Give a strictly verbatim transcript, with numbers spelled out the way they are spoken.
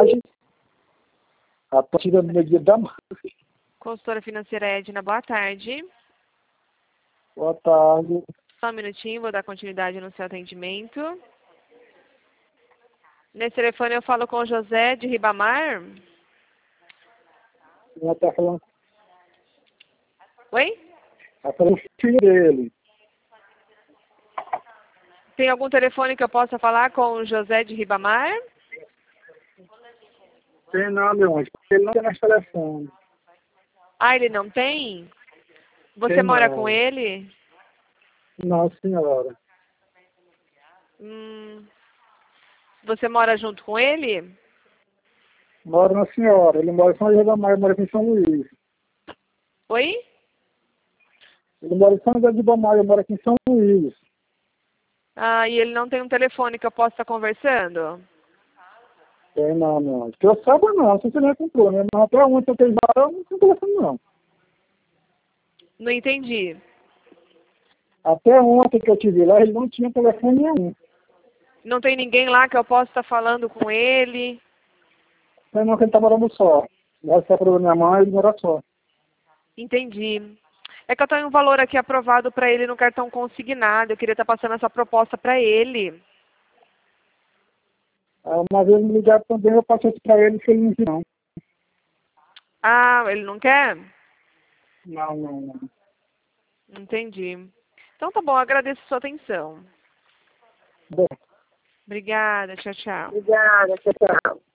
Laje, a partir do meio da manhã. Consultora financeira Edna, boa tarde. Boa tarde. Só um minutinho, vou dar continuidade no seu atendimento. Nesse telefone eu falo com o José de Ribamar. Ela está falando, Oi? tá falando com o filho dele. Tem algum telefone que eu possa falar com o José de Ribamar? Tem não, meu anjo. Ele não tem mais telefone. Ah, ele não tem? Você Tem mora não. com ele? Não, senhora. Hum, você mora junto com ele? Moro na senhora. Ele mora em São José da Maia, mora aqui em São Luís. Oi? Ele mora em São José de Maia, mora aqui em São Luís. Ah, e ele não tem um telefone que eu possa estar conversando? Tem não, meu anjo. Que eu saiba não, não sei se ele já comprou, né? Mas até ontem eu tenho lá, eu não tenho telefone não. Não entendi. Até ontem que eu tive lá, ele não tinha telefone nenhum. Não tem ninguém lá que eu possa estar falando com ele? Tem não que ele tá morando só. Ela separou da minha mãe, ele mora só. Entendi. É que eu tenho um valor aqui aprovado para ele no cartão consignado. Eu queria estar passando essa proposta para ele. Aí uma vez me ligaram também, eu passei isso pra ele, se ele não quis não. Ah, ele não quer? Não, não, não. Entendi. Então tá bom, agradeço a sua atenção. Bom, Obrigada, tchau, tchau. obrigada, tchau, tchau.